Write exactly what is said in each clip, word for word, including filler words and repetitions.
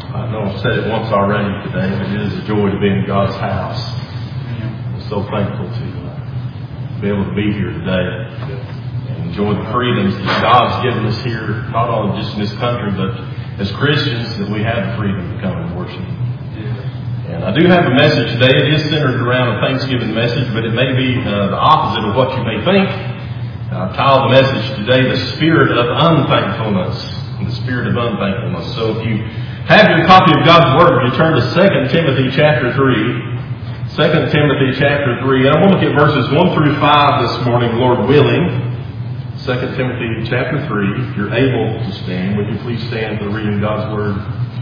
I know I've said it once already today, but it is a joy to be in God's house. I'm so thankful to uh, be able to be here today and enjoy the freedoms that God's given us here, not only just in this country, but as Christians, that we have the freedom to come and worship. And I do have a message today. It is centered around a Thanksgiving message, but it may be uh, the opposite of what you may think. I've titled the message today, The Spirit of Unthankfulness. The Spirit of Unthankfulness. So if you have your copy of God's Word, you turn to Second Timothy chapter three. Second Timothy chapter three. And I want to look at verses one through five this morning, Lord willing. Second Timothy chapter three. If you're able to stand, would you please stand for the reading of God's Word?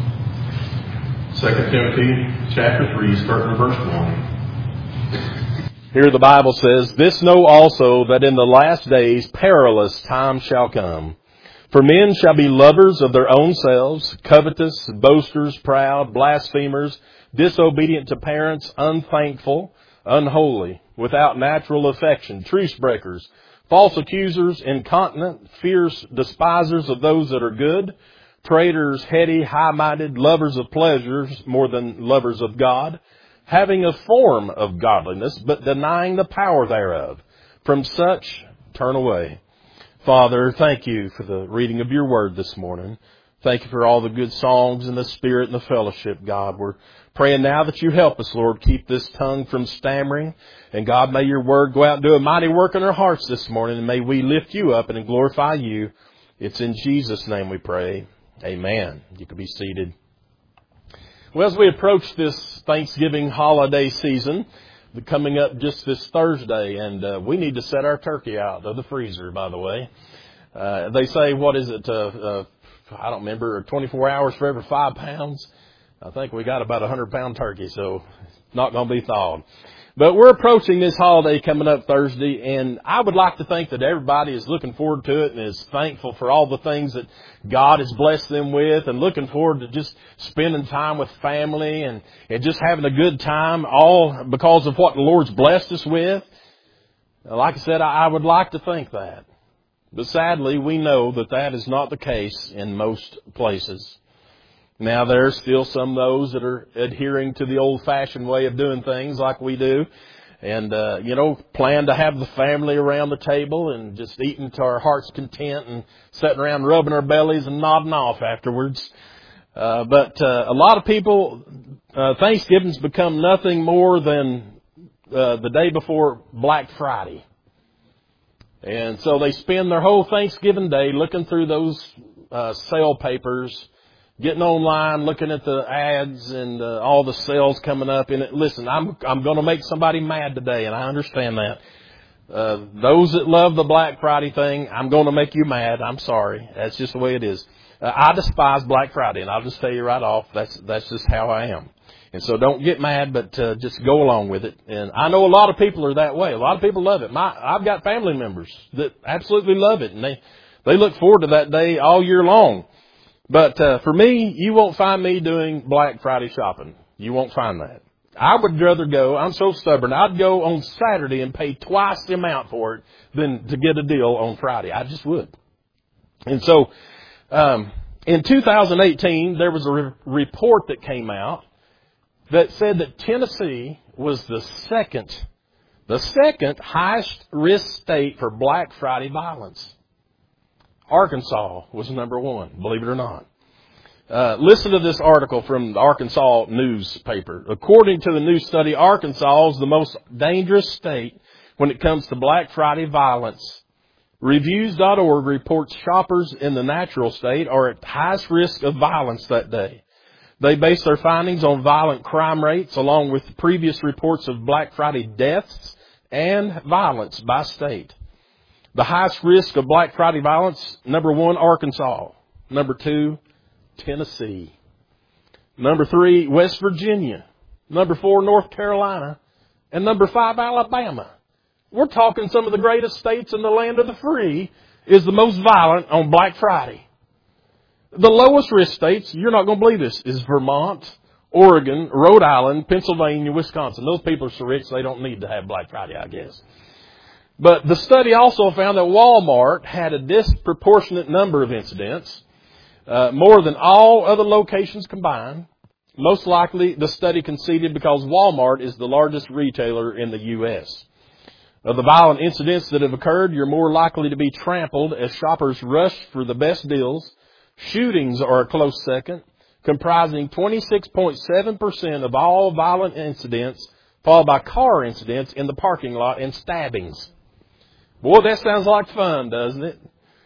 Second Timothy chapter three, starting in verse one. Here the Bible says, "This know also that in the last days perilous times shall come. For men shall be lovers of their own selves, covetous, boasters, proud, blasphemers, disobedient to parents, unthankful, unholy, without natural affection, truce breakers, false accusers, incontinent, fierce, despisers of those that are good, traitors, heady, high-minded, lovers of pleasures more than lovers of God, having a form of godliness, but denying the power thereof. From such turn away." Father, thank you for the reading of your word this morning. Thank you for all the good songs and the spirit and the fellowship, God. We're praying now that you help us, Lord, keep this tongue from stammering. And God, may your word go out and do a mighty work in our hearts this morning. And may we lift you up and glorify you. It's in Jesus' name we pray. Amen. You can be seated. Well, as we approach this Thanksgiving holiday season, coming up just this Thursday, and uh, we need to set our turkey out of the freezer, by the way. Uh, they say, what is it, uh, uh, I don't remember, twenty-four hours for every five pounds. I think we got about a one hundred pound turkey, so it's not going to be thawed. But we're approaching this holiday coming up Thursday, and I would like to think that everybody is looking forward to it and is thankful for all the things that God has blessed them with, and looking forward to just spending time with family and, and just having a good time, all because of what the Lord's blessed us with. Like I said, I would like to think that. But sadly, we know that that is not the case in most places. Now, there's still some of those that are adhering to the old-fashioned way of doing things like we do. And, uh, you know, plan to have the family around the table and just eating to our heart's content and sitting around rubbing our bellies and nodding off afterwards. Uh, but uh, a lot of people, uh, Thanksgiving's become nothing more than uh, the day before Black Friday. And so they spend their whole Thanksgiving day looking through those uh, sale papers, getting online, looking at the ads and uh, all the sales coming up in it. Listen, I'm I'm going to make somebody mad today, and I understand that. Uh, those that love the Black Friday thing, I'm going to make you mad. I'm sorry. That's just the way it is. Uh, I despise Black Friday, and I'll just tell you right off, that's that's just how I am. And so don't get mad, but uh, just go along with it. And I know a lot of people are that way. A lot of people love it. My I've got family members that absolutely love it, and they, they look forward to that day all year long. But uh, for me, you won't find me doing Black Friday shopping. You won't find that. I would rather go, I'm so stubborn, I'd go on Saturday and pay twice the amount for it than to get a deal on Friday. I just would. And so um, in two thousand eighteen, there was a re- report that came out that said that Tennessee was the second, the second highest risk state for Black Friday violence. Arkansas was number one, believe it or not. Uh, listen to this article from the Arkansas newspaper. According to the new study, Arkansas is the most dangerous state when it comes to Black Friday violence. Reviews dot org reports shoppers in the natural state are at highest risk of violence that day. They base their findings on violent crime rates along with previous reports of Black Friday deaths and violence by state. The highest risk of Black Friday violence, number one, Arkansas. Number two, Tennessee. Number three, West Virginia. Number four, North Carolina. And number five, Alabama. We're talking some of the greatest states in the land of the free is the most violent on Black Friday. The lowest risk states, you're not going to believe this, is Vermont, Oregon, Rhode Island, Pennsylvania, Wisconsin. Those people are so rich they don't need to have Black Friday, I guess. But the study also found that Walmart had a disproportionate number of incidents. uh, more than all other locations combined. Most likely the study conceded because Walmart is the largest retailer in the U S Of the violent incidents that have occurred, you're more likely to be trampled as shoppers rush for the best deals. Shootings are a close second, comprising twenty-six point seven percent of all violent incidents, followed by car incidents in the parking lot and stabbings. Boy, that sounds like fun, doesn't it?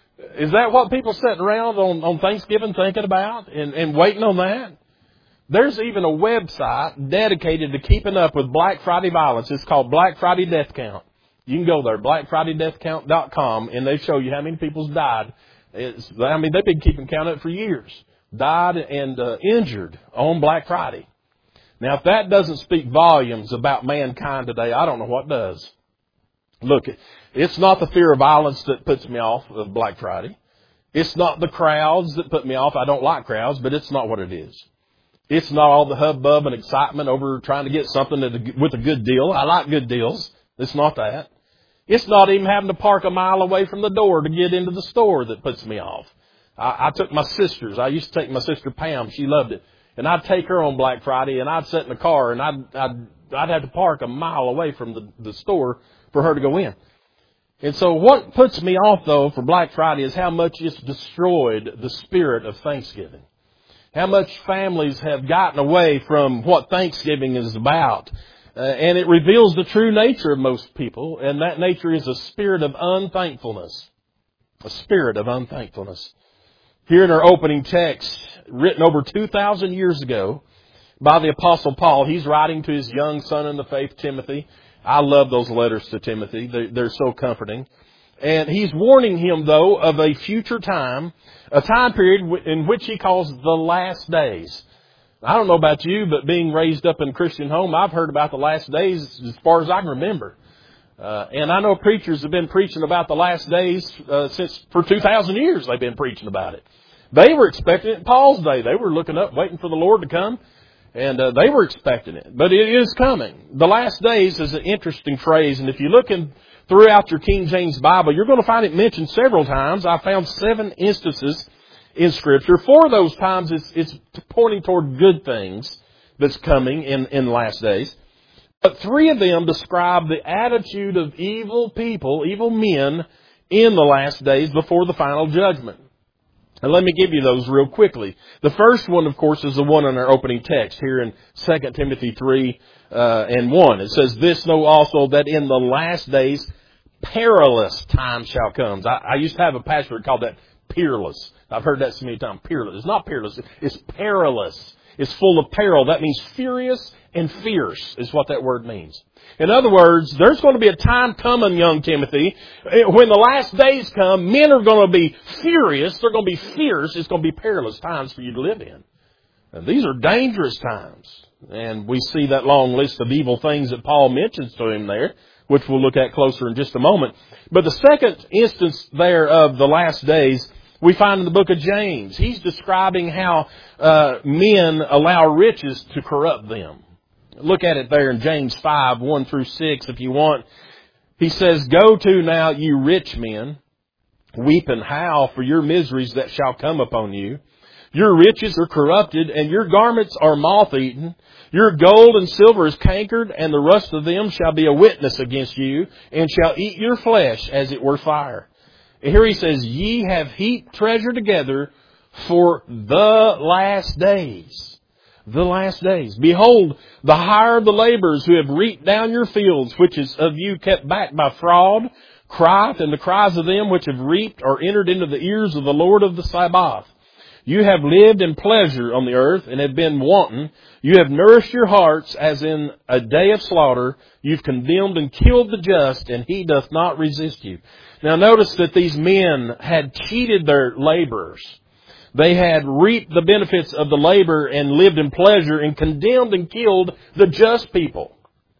Is that what people sitting around on, on Thanksgiving thinking about and, and waiting on that? There's even a website dedicated to keeping up with Black Friday violence. It's called Black Friday Death Count. You can go there, black friday death count dot com, and they show you how many people's died. It's, I mean, they've been keeping count of it for years. Died and uh, injured on Black Friday. Now, if that doesn't speak volumes about mankind today, I don't know what does. Look, it's not the fear of violence that puts me off of Black Friday. It's not the crowds that put me off. I don't like crowds, but it's not what it is. It's not all the hubbub and excitement over trying to get something at a, with a good deal. I like good deals. It's not that. It's not even having to park a mile away from the door to get into the store that puts me off. I, I took my sisters. I used to take my sister Pam. She loved it. And I'd take her on Black Friday, and I'd sit in the car, and I'd I'd, I'd have to park a mile away from the, the store for her to go in. And so what puts me off, though, for Black Friday is how much it's destroyed the spirit of Thanksgiving. How much families have gotten away from what Thanksgiving is about. Uh, and it reveals the true nature of most people, and that nature is a spirit of unthankfulness. A spirit of unthankfulness. Here in our opening text, written over two thousand years ago by the Apostle Paul, he's writing to his young son in the faith, Timothy. I love those letters to Timothy. They're, they're so comforting. And he's warning him, though, of a future time, a time period in which he calls the last days. I don't know about you, but being raised up in a Christian home, I've heard about the last days as far as I can remember. Uh, and I know preachers have been preaching about the last days uh, since for two thousand years they've been preaching about it. They were expecting it in Paul's day. They were looking up, waiting for the Lord to come, and uh, they were expecting it. But it is coming. The last days is an interesting phrase, and if you look in, throughout your King James Bible, you're going to find it mentioned several times. I found seven instances in Scripture. Four of those times it's, it's pointing toward good things that's coming in, in the last days. But three of them describe the attitude of evil people, evil men, in the last days before the final judgment. And let me give you those real quickly. The first one, of course, is the one in our opening text here in Second Timothy three uh, and one. It says, "This know also that in the last days perilous time shall come." I, I used to have a pastor called that peerless. I've heard that so many times. Peerless. It's not peerless. It's perilous. It's full of peril. That means furious and fierce is what that word means. In other words, there's going to be a time coming, young Timothy, when the last days come, men are going to be furious. They're going to be fierce. It's going to be perilous times for you to live in. And these are dangerous times. And we see that long list of evil things that Paul mentions to him there, which we'll look at closer in just a moment. But the second instance there of the last days we find in the book of James. He's describing how uh, men allow riches to corrupt them. Look at it there in James five, one through six if you want. He says, "Go to now, you rich men, weep and howl for your miseries that shall come upon you. Your riches are corrupted, and your garments are moth-eaten. Your gold and silver is cankered, and the rust of them shall be a witness against you, and shall eat your flesh as it were fire." And here he says, "Ye have heaped treasure together for the last days." The last days. "Behold, the hire the laborers who have reaped down your fields, which is of you kept back by fraud, crieth, and the cries of them which have reaped are entered into the ears of the Lord of the Sabaoth. You have lived in pleasure on the earth and have been wanton. You have nourished your hearts as in a day of slaughter. You've condemned and killed the just, and he doth not resist you." Now notice that these men had cheated their laborers. They had reaped the benefits of the labor and lived in pleasure and condemned and killed the just people.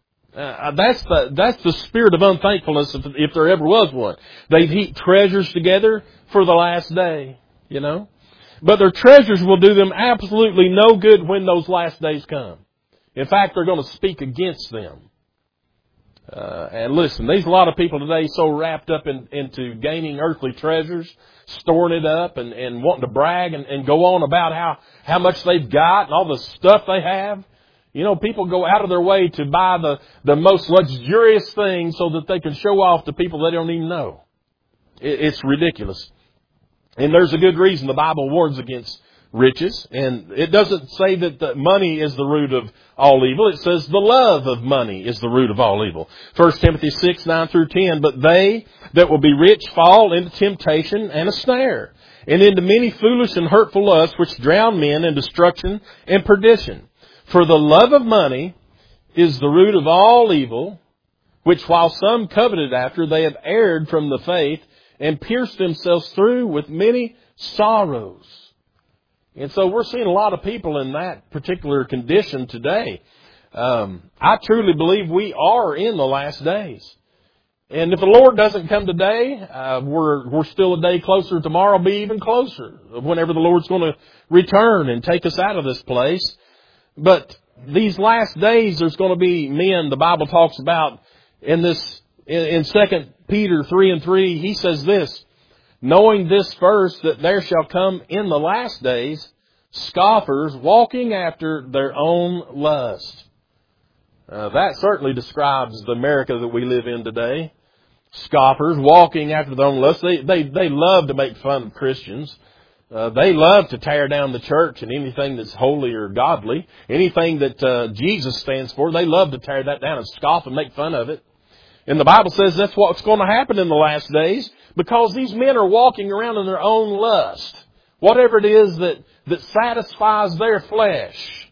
Uh, that's the that's the spirit of unthankfulness if, if there ever was one. They've heaped treasures together for the last day, you know. But their treasures will do them absolutely no good when those last days come. In fact, they're going to speak against them. Uh, and listen, there's a lot of people today so wrapped up in, into gaining earthly treasures, storing it up and, and wanting to brag and, and go on about how, how much they've got and all the stuff they have. You know, people go out of their way to buy the, the most luxurious things so that they can show off to people they don't even know. It, it's ridiculous. And there's a good reason the Bible warns against riches. And it doesn't say that the money is the root of all evil. It says the love of money is the root of all evil. First Timothy six, nine through ten. But they that will be rich fall into temptation and a snare, and into many foolish and hurtful lusts, which drown men in destruction and perdition. For the love of money is the root of all evil, which while some coveted after, they have erred from the faith and pierced themselves through with many sorrows. And so we're seeing a lot of people in that particular condition today. Um, I truly believe we are in the last days. And if the Lord doesn't come today, uh, we're, we're still a day closer. Tomorrow will be even closer whenever the Lord's going to return and take us out of this place. But these last days, there's going to be men, the Bible talks about in this, in, in Second Peter three and three, he says this, knowing this first, that there shall come in the last days scoffers walking after their own lust. Uh, that certainly describes the America that we live in today. Scoffers walking after their own lust. They, they, they love to make fun of Christians. Uh, they love to tear down the church and anything that's holy or godly. Anything that uh, Jesus stands for, they love to tear that down and scoff and make fun of it. And the Bible says that's what's going to happen in the last days, because these men are walking around in their own lust. Whatever it is that, that satisfies their flesh.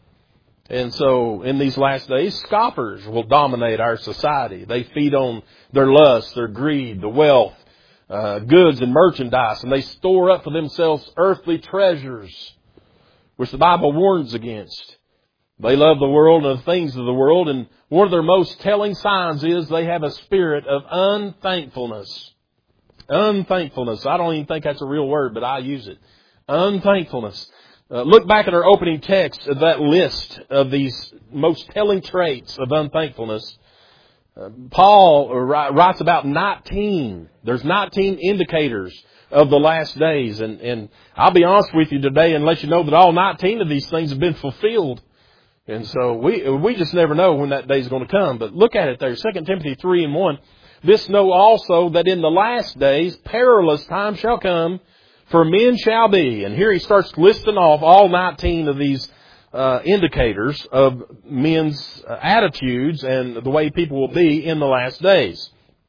And so in these last days, scoffers will dominate our society. They feed on their lust, their greed, the wealth, uh, goods and merchandise, and they store up for themselves earthly treasures, which the Bible warns against. They love the world and the things of the world, and one of their most telling signs is they have a spirit of unthankfulness. Unthankfulness. I don't even think that's a real word, but I use it. Unthankfulness. Uh, look back at our opening text of that list of these most telling traits of unthankfulness. Uh, Paul writes about nineteen. There's nineteen indicators of the last days. And, and I'll be honest with you today and let you know that all nineteen of these things have been fulfilled. And so we we just never know when that day is going to come. But look at it there. Second Timothy three and one. This know also that in the last days perilous time shall come, for men shall be. And here he starts listing off all nineteen of these uh, indicators of men's uh, attitudes and the way people will be in the last days.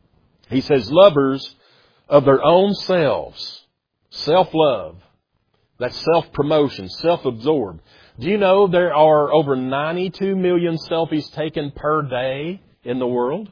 He says, lovers of their own selves. Self-love. That's self-promotion, self-absorbed. Do you know there are over ninety-two million selfies taken per day in the world?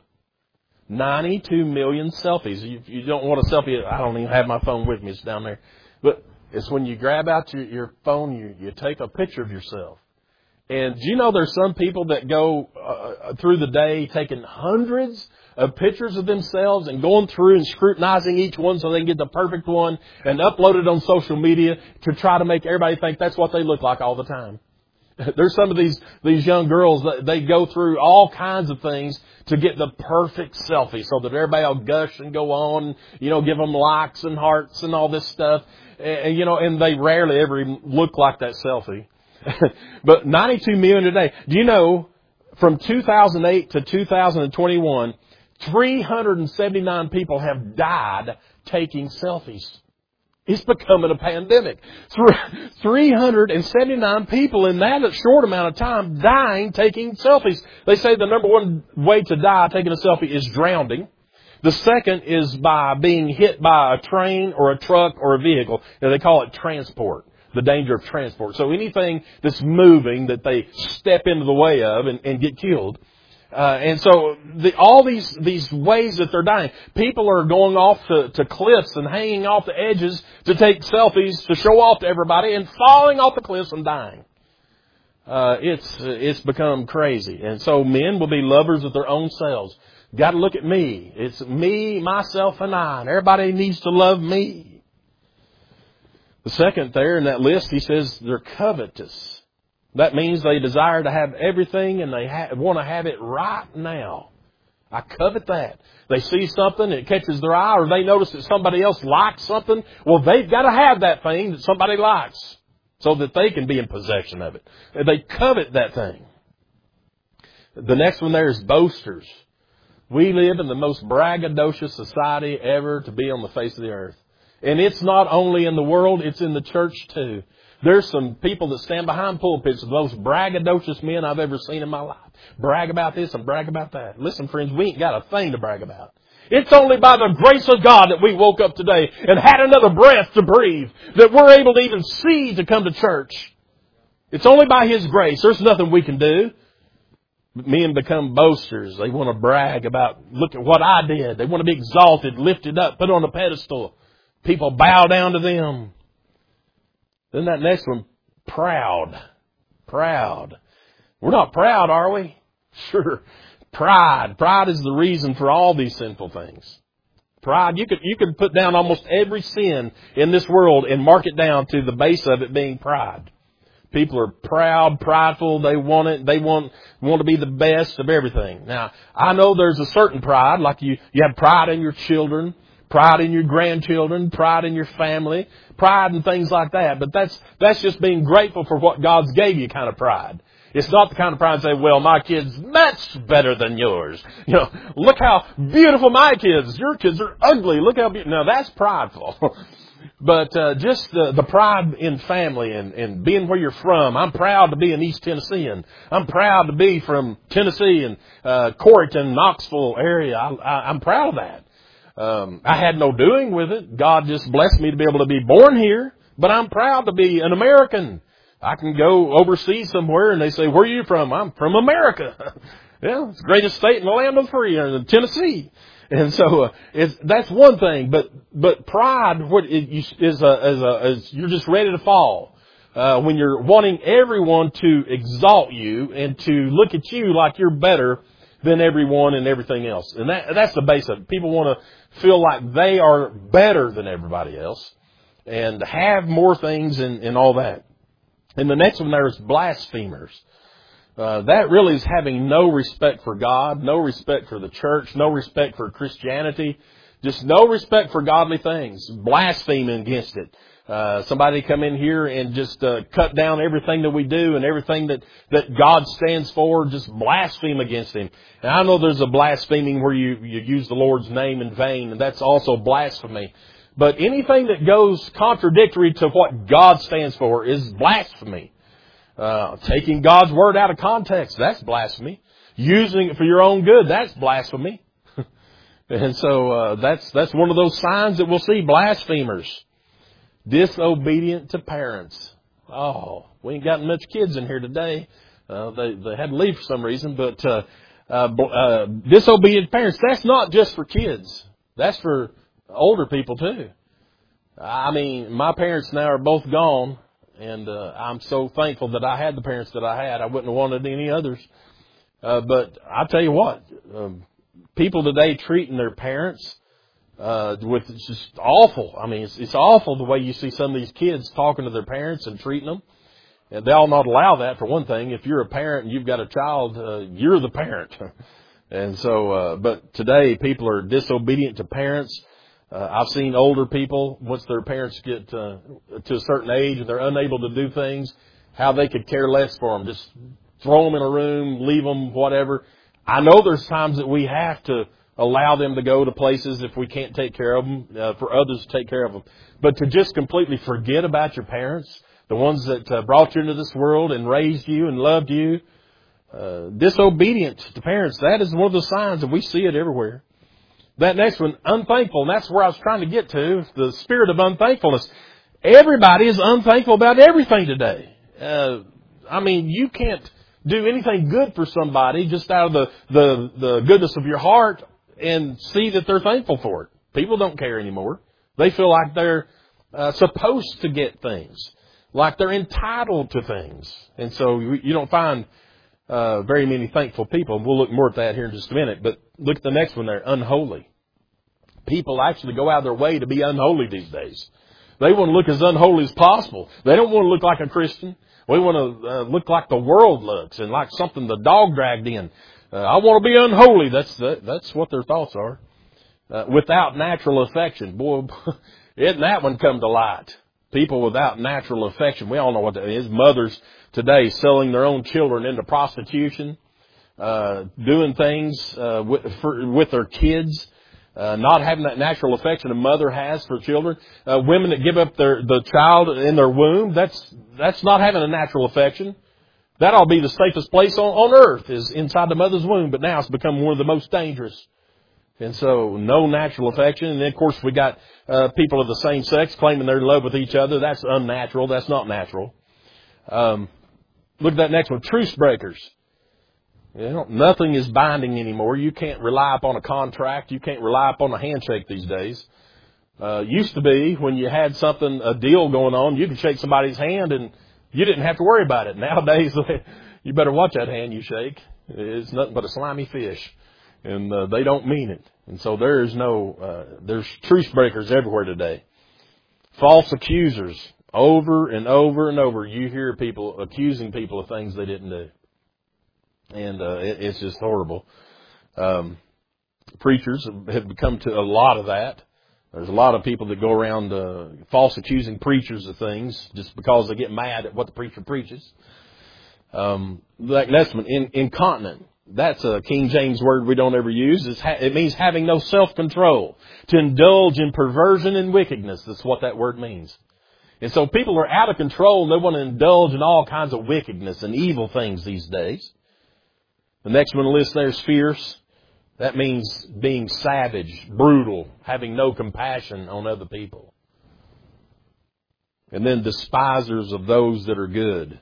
ninety-two million selfies. You, you don't want a selfie. I don't even have my phone with me. It's down there. But it's when you grab out your, your phone, you, you take a picture of yourself. And do you know there's some people that go uh, through the day taking hundreds of pictures of themselves and going through and scrutinizing each one so they can get the perfect one and upload it on social media to try to make everybody think that's what they look like all the time. There's some of these, these young girls that they go through all kinds of things to get the perfect selfie so that everybody will gush and go on, you know, give them likes and hearts and all this stuff. And, you know, and they rarely ever even look like that selfie. But ninety-two million today. Do you know from two thousand eight to two thousand twenty-one, three hundred seventy-nine people have died taking selfies. It's becoming a pandemic. three hundred seventy-nine people in that short amount of time dying taking selfies. They say the number one way to die taking a selfie is drowning. The second is by being hit by a train or a truck or a vehicle. Now, they call it transport, the danger of transport. So anything that's moving that they step into the way of and, and get killed. Uh, and so the, all these these ways that they're dying, people are going off to, to cliffs and hanging off the edges to take selfies to show off to everybody and falling off the cliffs and dying. Uh, it's it's become crazy. And so men will be lovers of their own selves. Got to look at me. It's me, myself, and I. And everybody needs to love me. The second there in that list, he says they're covetous. That means they desire to have everything and they ha- want to have it right now. I covet that. They see something, it catches their eye, or they notice that somebody else likes something. Well, they've got to have that thing that somebody likes so that they can be in possession of it. They covet that thing. The next one there is boasters. We live in the most braggadocious society ever to be on the face of the earth. And it's not only in the world, it's in the church too. There's some people that stand behind pulpits, the most braggadocious men I've ever seen in my life. Brag about this and brag about that. Listen, friends, we ain't got a thing to brag about. It's only by the grace of God that we woke up today and had another breath to breathe, that we're able to even see to come to church. It's only by His grace. There's nothing we can do. Men become boasters. They want to brag about, look at what I did. They want to be exalted, lifted up, put on a pedestal. People bow down to them. Then that next one, proud. Proud. We're not proud, are we? Sure. Pride. Pride is the reason for all these sinful things. Pride, you could, you could put down almost every sin in this world and mark it down to the base of it being pride. People are proud, prideful. They want it. They want, want to be the best of everything. Now, I know there's a certain pride, like you, you have pride in your children, pride in your grandchildren, pride in your family, pride in things like that. But that's, that's just being grateful for what God's gave you kind of pride. It's not the kind of pride to say, well, my kid's much better than yours. You know, look how beautiful my kids, your kids are ugly. Look how beautiful. Now that's prideful. But uh, just the, the pride in family and, and being where you're from. I'm proud to be an East Tennessean. I'm proud to be from Tennessee and uh, Corryton, Knoxville area. I, I, I'm proud of that. Um, I had no doing with it. God just blessed me to be able to be born here. But I'm proud to be an American. I can go overseas somewhere and they say, where are you from? I'm from America. Yeah, it's the greatest state in the land of the free, in Tennessee. And so uh, it's, that's one thing. But but pride what it, you, is, a, is, a, is you're just ready to fall. Uh, when you're wanting everyone to exalt you and to look at you like you're better than everyone and everything else. And that, that's the base of it. People want to feel like they are better than everybody else and have more things and, and all that. And the next one there is blasphemers. Uh, that really is having no respect for God, no respect for the church, no respect for Christianity, just no respect for godly things, blaspheming against it. Uh, somebody come in here and just uh, cut down everything that we do and everything that, that God stands for, just blaspheme against Him. And I know there's a blaspheming where you, you use the Lord's name in vain, and that's also blasphemy. But anything that goes contradictory to what God stands for is blasphemy. Uh, taking God's word out of context, that's blasphemy. Using it for your own good, that's blasphemy. And so uh, that's that's one of those signs that we'll see, blasphemers. Disobedient to parents. Oh, we ain't got much kids in here today. Uh, they, they had to leave for some reason, but uh, uh, uh, disobedient parents, that's not just for kids. That's for older people too. I mean, my parents now are both gone, and uh, I'm so thankful that I had the parents that I had. I wouldn't have wanted any others. Uh, but I'll tell you what, um, people today treating their parents uh, with it's just awful. I mean, it's, it's awful the way you see some of these kids talking to their parents and treating them. And they'll not allow that, for one thing. If you're a parent and you've got a child, uh, you're the parent. And so, uh, but today people are disobedient to parents. Uh, I've seen older people, once their parents get uh, to a certain age and they're unable to do things, how they could care less for them. Just throw them in a room, leave them, whatever. I know there's times that we have to allow them to go to places if we can't take care of them, uh, for others to take care of them. But to just completely forget about your parents, the ones that uh, brought you into this world and raised you and loved you, uh, disobedient to parents, that is one of the signs, and we see it everywhere. That next one, unthankful, and that's where I was trying to get to, the spirit of unthankfulness. Everybody is unthankful about everything today. Uh, I mean, you can't do anything good for somebody just out of the, the, the goodness of your heart and see that they're thankful for it. People don't care anymore. They feel like they're uh, supposed to get things, like they're entitled to things. And so you, you don't find uh, very many thankful people. We'll look more at that here in just a minute. But look at the next one there, unholy. People actually go out of their way to be unholy these days. They want to look as unholy as possible. They don't want to look like a Christian. We want to uh, look like the world looks and like something the dog dragged in. Uh, I want to be unholy. That's that, that's what their thoughts are. Uh, without natural affection. Boy, isn't that one come to light? People without natural affection. We all know what that is. Mothers today selling their own children into prostitution, uh, doing things uh, with, for, with their kids, uh, not having that natural affection a mother has for children. Uh, women that give up their the child in their womb, that's that's not having a natural affection. That ought to be the safest place on, on earth, is inside the mother's womb. But now it's become one of the most dangerous. And so, no natural affection. And then, of course, we got uh, people of the same sex claiming they're in love with each other. That's unnatural. That's not natural. Um, look at that next one. Truce breakers. You know, nothing is binding anymore. You can't rely upon a contract. You can't rely upon a handshake these days. Uh, used to be when you had something, a deal going on, you could shake somebody's hand and you didn't have to worry about it. Nowadays, you better watch that hand you shake. It's nothing but a slimy fish. And uh, they don't mean it. And so there is no, uh, there's truce breakers everywhere today. False accusers. Over and over and over, you hear people accusing people of things they didn't do. And uh, it, it's just horrible. Um, preachers have become to a lot of that. There's a lot of people that go around uh, false accusing preachers of things just because they get mad at what the preacher preaches. Um, like next one, in, incontinent. That's a King James word we don't ever use. It's ha- it means having no self-control. To indulge in perversion and wickedness. That's what that word means. And so people are out of control and they want to indulge in all kinds of wickedness and evil things these days. The next one on the list there is fierce. That means being savage, brutal, having no compassion on other people. And then despisers of those that are good.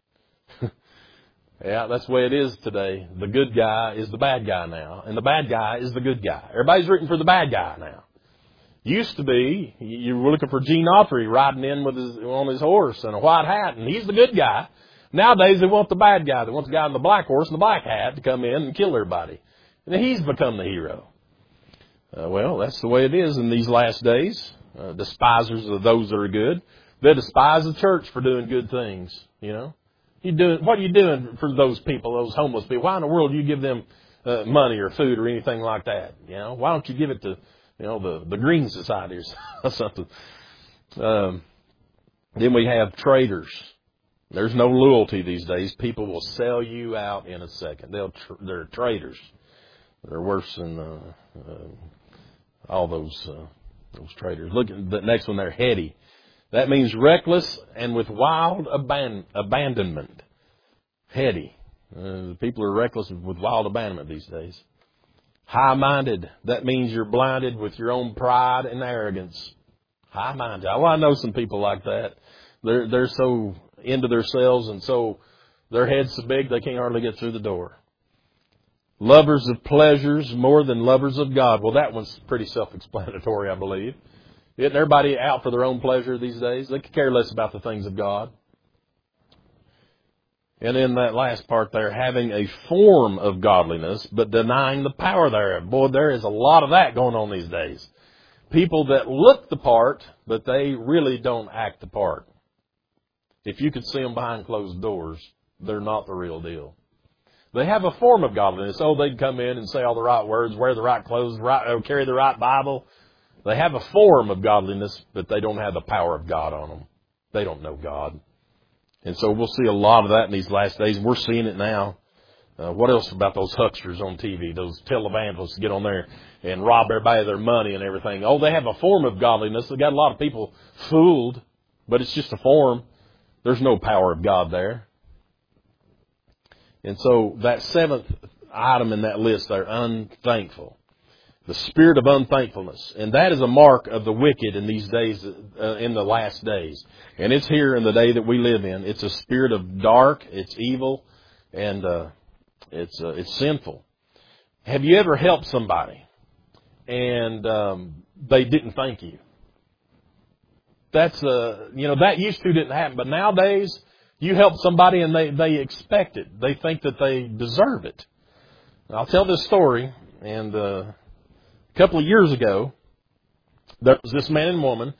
Yeah, that's the way it is today. The good guy is the bad guy now, and the bad guy is the good guy. Everybody's rooting for the bad guy now. Used to be, you were looking for Gene Autry riding in with his, on his horse and a white hat, and he's the good guy. Nowadays, they want the bad guy. They want the guy in the black horse and the black hat to come in and kill everybody. And he's become the hero. Uh, well, that's the way it is in these last days. Uh, despisers of those that are good. They despise the church for doing good things, you know. You doing, what are you doing for those people, those homeless people? Why in the world do you give them uh, money or food or anything like that? You know, why don't you give it to, you know, the, the Green Society or something? Um, then we have traitors. There's no loyalty these days. People will sell you out in a second. They'll tr- they're traitors. They're worse than uh, uh, all those uh, those traitors. Look at the next one there, heady. That means reckless and with wild aban- abandonment. Heady. Uh, people are reckless with wild abandonment these days. High-minded. That means you're blinded with your own pride and arrogance. High-minded. Well, I know some people like that. They're they're so into themselves and so their head's so big they can't hardly get through the door. Lovers of pleasures more than lovers of God. Well, that one's pretty self-explanatory, I believe. Isn't everybody out for their own pleasure these days? They could care less about the things of God. And in that last part there, having a form of godliness, but denying the power thereof. Boy, there is a lot of that going on these days. People that look the part, but they really don't act the part. If you could see them behind closed doors, they're not the real deal. They have a form of godliness. Oh, they'd come in and say all the right words, wear the right clothes, right, carry the right Bible. They have a form of godliness, but they don't have the power of God on them. They don't know God. And so we'll see a lot of that in these last days. We're seeing it now. Uh, what else about those hucksters on T V, those televangelists get on there and rob everybody of their money and everything? Oh, they have a form of godliness. They've got a lot of people fooled, but it's just a form. There's no power of God there. And so that seventh item in that list there, unthankful. The spirit of unthankfulness. And that is a mark of the wicked in these days, uh, in the last days. And it's here in the day that we live in. It's a spirit of dark, it's evil, and uh, it's uh, it's sinful. Have you ever helped somebody and um, they didn't thank you? That's, uh, you know, that used to didn't happen. But nowadays, you help somebody and they, they expect it. They think that they deserve it. I'll tell this story. And uh, a couple of years ago, there was this man and woman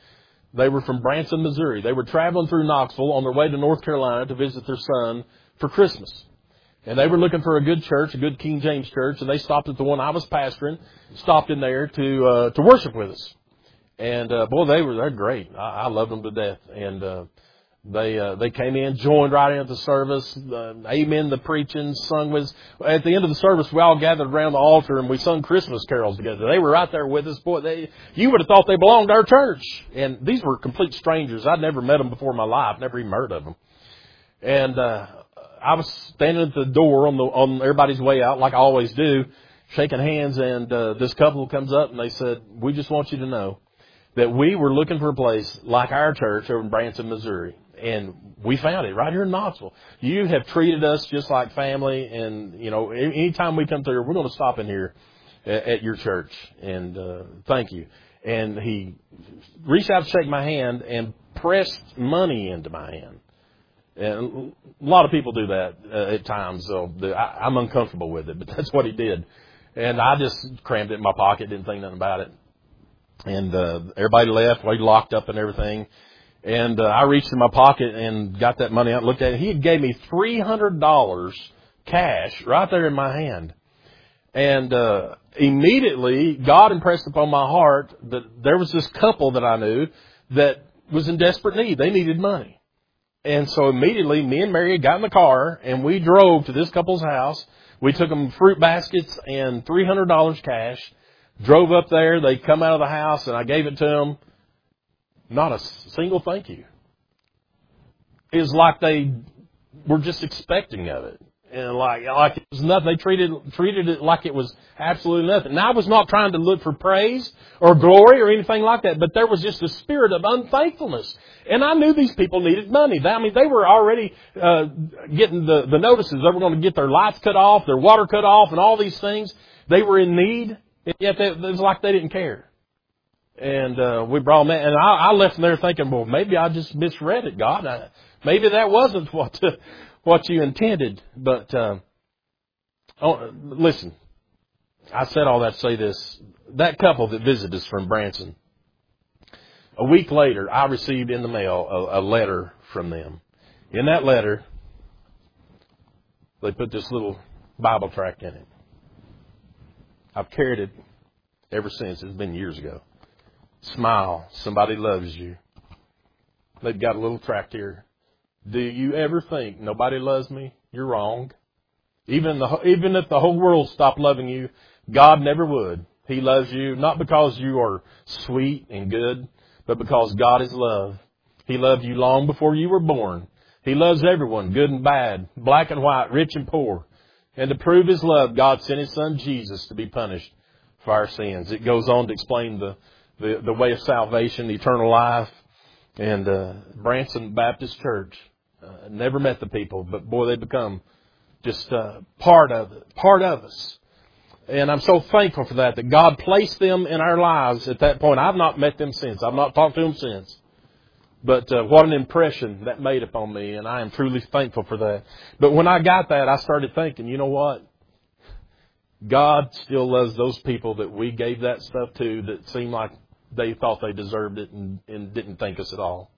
They were from Branson, Missouri. They were traveling through Knoxville on their way to North Carolina to visit their son for Christmas. And they were looking for a good church, a good King James church, and they stopped at the one I was pastoring, stopped in there to uh, to worship with us. And uh, boy, they were they're great. I, I loved them to death. And uh, they uh, they came in, joined right in at the service, uh, amen the preaching, sung with us. At the end of the service, we all gathered around the altar and we sung Christmas carols together. They were right there with us. Boy, they you would have thought they belonged to our church. And these were complete strangers. I'd never met them before in my life, never even heard of them. And uh, I was standing at the door on the on everybody's way out, like I always do, shaking hands, and uh, this couple comes up and they said, "We just want you to know that we were looking for a place like our church over in Branson, Missouri, and we found it right here in Knoxville. You have treated us just like family, and you know, anytime we come through, we're going to stop in here at, at your church, and uh, thank you." And he reached out to shake my hand and pressed money into my hand. And a lot of people do that uh, at times, so the, I, I'm uncomfortable with it, but that's what he did. And I just crammed it in my pocket, didn't think nothing about it. And uh, everybody left, we locked up and everything. And uh, I reached in my pocket and got that money out and looked at it. He gave me three hundred dollars cash right there in my hand. And uh, immediately, God impressed upon my heart that there was this couple that I knew that was in desperate need. They needed money. And so immediately, me and Mary got in the car, and we drove to this couple's house. We took them fruit baskets and three hundred dollars cash, drove up there. They come out of the house, and I gave it to them. Not a single thank you. It was like they were just expecting of it. And like, like it was nothing. They treated, treated it like it was absolutely nothing. And I was not trying to look for praise or glory or anything like that, but there was just a spirit of unthankfulness. And I knew these people needed money. I mean, they were already uh, getting the, the notices. They were going to get their lights cut off, their water cut off, and all these things. They were in need, and yet they, it was like they didn't care. And uh, we brought them in, and I, I left them there thinking, well, maybe I just misread it, God. I, maybe that wasn't what what you intended. But uh, oh, listen, I said all that to say this. That couple that visited us from Branson, a week later, I received in the mail a, a letter from them. In that letter, they put this little Bible tract in it. I've carried it ever since. It's been years ago. Smile. Somebody loves you. They've got a little tract here. Do you ever think nobody loves me? You're wrong. Even the even if the whole world stopped loving you, God never would. He loves you not because you are sweet and good, but because God is love. He loved you long before you were born. He loves everyone, good and bad, black and white, rich and poor. And to prove His love, God sent His Son Jesus to be punished for our sins. It goes on to explain the The, the way of salvation, the eternal life. And uh, Branson Baptist Church, uh, never met the people, but boy, they become just uh, part of it, part of us. And I'm so thankful for that, that God placed them in our lives at that point. I've not met them since. I've not talked to them since. But uh, what an impression that made upon me, and I am truly thankful for that. But when I got that, I started thinking, you know what? God still loves those people that we gave that stuff to that seemed like they thought they deserved it and, and didn't thank us at all.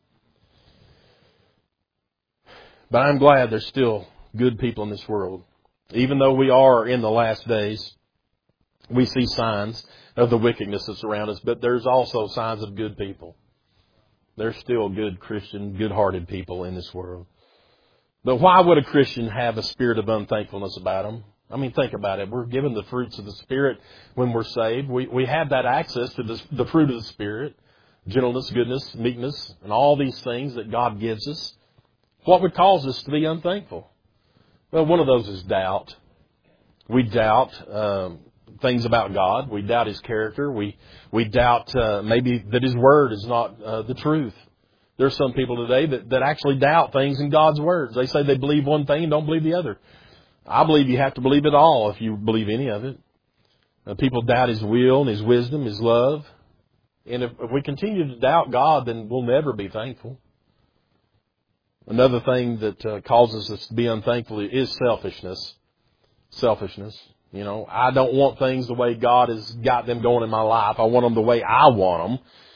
But I'm glad there's still good people in this world. Even though we are in the last days, we see signs of the wickedness that's around us, but there's also signs of good people. There's still good Christian, good-hearted people in this world. But why would a Christian have a spirit of unthankfulness about them? I mean, think about it. We're given the fruits of the Spirit when we're saved. We we have that access to the, the fruit of the Spirit, gentleness, goodness, meekness, and all these things that God gives us. What would cause us to be unthankful? Well, one of those is doubt. We doubt um, things about God. We doubt His character. We we doubt uh, maybe that His Word is not uh, the truth. There's some people today that, that actually doubt things in God's words. They say they believe one thing and don't believe the other. I believe you have to believe it all if you believe any of it. Uh, people doubt His will and His wisdom, His love. And if, if we continue to doubt God, then we'll never be thankful. Another thing that uh, causes us to be unthankful is selfishness. Selfishness. You know, I don't want things the way God has got them going in my life. I want them the way I want them.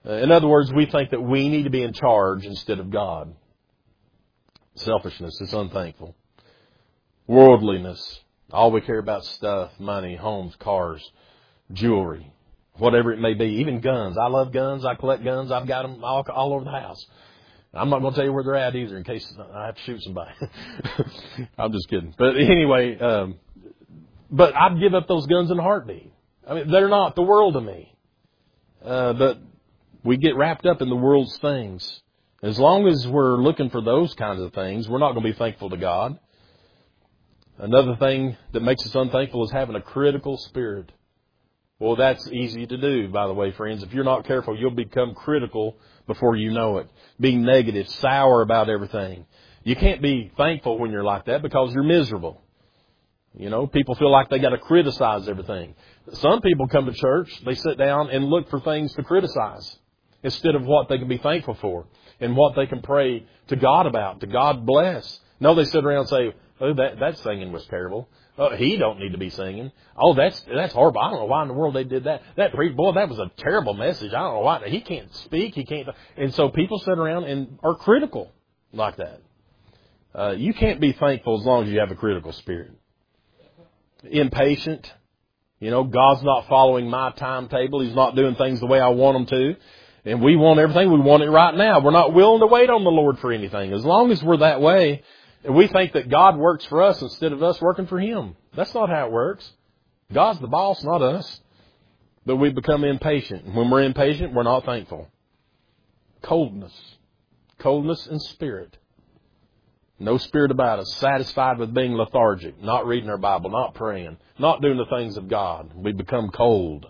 Uh, in other words, we think that we need to be in charge instead of God. Selfishness is unthankful. Worldliness. All we care about is stuff, money, homes, cars, jewelry, whatever it may be. Even guns. I love guns. I collect guns. I've got them all, all over the house. I'm not going to tell you where they're at either in case I have to shoot somebody. I'm just kidding. But anyway, um, but I'd give up those guns in a heartbeat. I mean, they're not the world to me. Uh, but we get wrapped up in the world's things. As long as we're looking for those kinds of things, we're not going to be thankful to God. Another thing that makes us unthankful is having a critical spirit. Well, that's easy to do, by the way, friends. If you're not careful, you'll become critical before you know it. Being negative, sour about everything. You can't be thankful when you're like that because you're miserable. You know, people feel like they got to criticize everything. Some people come to church, they sit down and look for things to criticize instead of what they can be thankful for and what they can pray to God about, to God bless. No, they sit around and say, oh, that, that singing was terrible. Oh, he don't need to be singing. Oh, that's that's horrible. I don't know why in the world they did that. That preach, boy, that was a terrible message. I don't know why. He can't speak. He can't. And so people sit around and are critical like that. Uh, you can't be thankful as long as you have a critical spirit. Impatient. You know, God's not following my timetable. He's not doing things the way I want him to. And we want everything. We want it right now. We're not willing to wait on the Lord for anything. As long as we're that way, and we think that God works for us instead of us working for Him. That's not how it works. God's the boss, not us. But we become impatient. When we're impatient, we're not thankful. Coldness. Coldness in spirit. No spirit about us. Satisfied with being lethargic. Not reading our Bible. Not praying. Not doing the things of God. We become cold.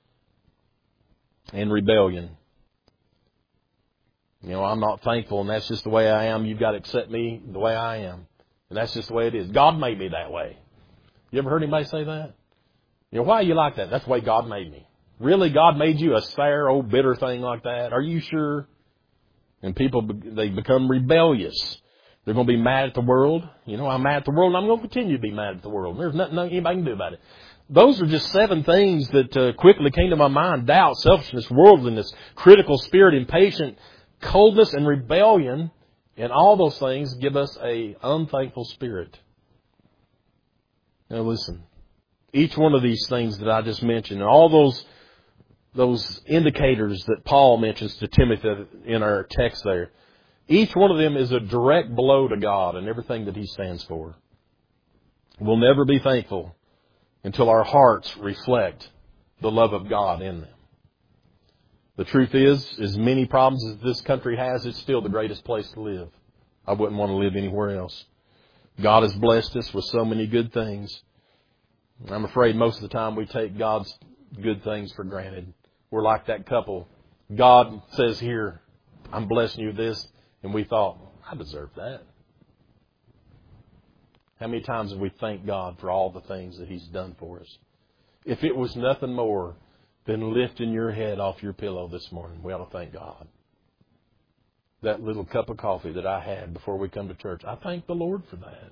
And rebellion. You know, I'm not thankful, and that's just the way I am. You've got to accept me the way I am. And that's just the way it is. God made me that way. You ever heard anybody say that? You know, why are you like that? That's the way God made me. Really, God made you a sour, old, bitter thing like that? Are you sure? And people, they become rebellious. They're going to be mad at the world. You know, I'm mad at the world, and I'm going to continue to be mad at the world. There's nothing anybody can do about it. Those are just seven things that uh, quickly came to my mind. Doubt, selfishness, worldliness, critical spirit, impatient, coldness and rebellion, and all those things give us a unthankful spirit. Now listen, each one of these things that I just mentioned, and all those those indicators that Paul mentions to Timothy in our text there, each one of them is a direct blow to God and everything that He stands for. We'll never be thankful until our hearts reflect the love of God in them. The truth is, as many problems as this country has, it's still the greatest place to live. I wouldn't want to live anywhere else. God has blessed us with so many good things. I'm afraid most of the time we take God's good things for granted. We're like that couple. God says here, I'm blessing you with this. And we thought, I deserve that. How many times have we thanked God for all the things that He's done for us? If it was nothing more than lifting your head off your pillow this morning, we ought to thank God. That little cup of coffee that I had before we come to church, I thank the Lord for that.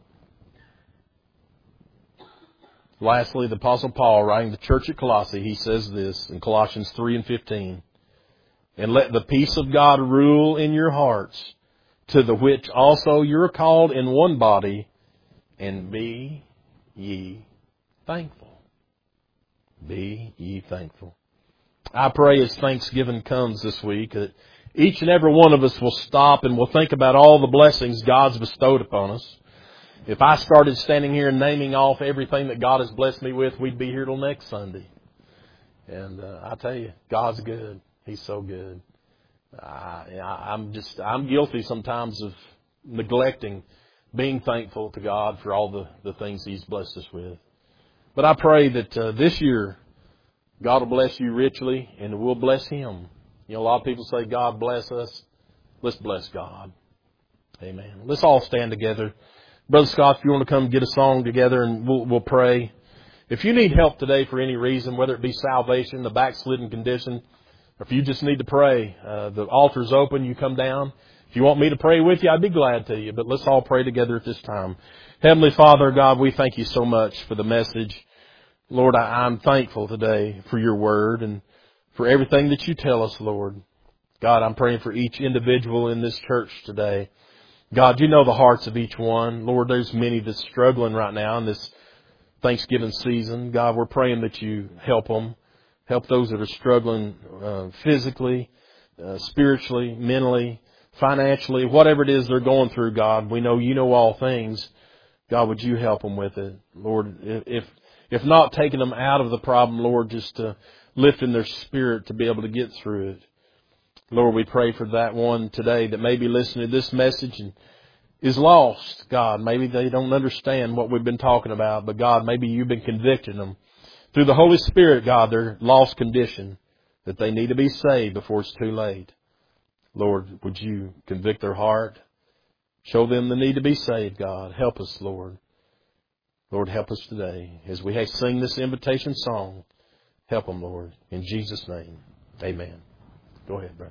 Lastly, the Apostle Paul, writing to the church at Colossae, he says this in Colossians three and fifteen. And let the peace of God rule in your hearts, to the which also you're called in one body, and be ye thankful. Be ye thankful. I pray as Thanksgiving comes this week that each and every one of us will stop and will think about all the blessings God's bestowed upon us. If I started standing here and naming off everything that God has blessed me with, we'd be here till next Sunday. And uh, I tell you, God's good. He's so good. I, I'm just, I'm guilty sometimes of neglecting being thankful to God for all the, the things He's blessed us with. But I pray that uh, this year, God will bless you richly and we'll bless Him. You know, a lot of people say, God bless us. Let's bless God. Amen. Let's all stand together. Brother Scott, if you want to come get a song together and we'll, we'll pray. If you need help today for any reason, whether it be salvation, the backslidden condition, or if you just need to pray, uh, the altar's open, you come down. If you want me to pray with you, I'd be glad to you. But let's all pray together at this time. Heavenly Father, God, we thank you so much for the message. Lord, I, I'm thankful today for your word and for everything that you tell us, Lord. God, I'm praying for each individual in this church today. God, you know the hearts of each one. Lord, there's many that's struggling right now in this Thanksgiving season. God, we're praying that you help them. Help those that are struggling uh, physically, uh, spiritually, mentally, financially, whatever it is they're going through, God. We know you know all things. God, would you help them with it? Lord, if if not taking them out of the problem, Lord, just to lifting their spirit to be able to get through it. Lord, we pray for that one today that may be listening to this message and is lost. God, maybe they don't understand what we've been talking about, but God, maybe you've been convicting them through the Holy Spirit, God, their lost condition, that they need to be saved before it's too late. Lord, would you convict their heart? Show them the need to be saved, God. Help us, Lord. Lord, help us today as we sing this invitation song. Help them, Lord. In Jesus' name, amen. Go ahead, brother.